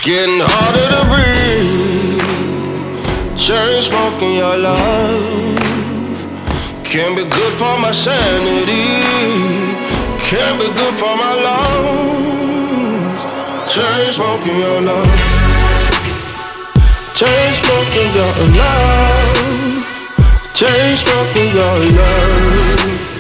Getting harder to breathe. Chain smoking your love can't be good for my sanity. Can't be good for my lungs. Chain smoking your love. Chain smoking your love. Chain smoking your love.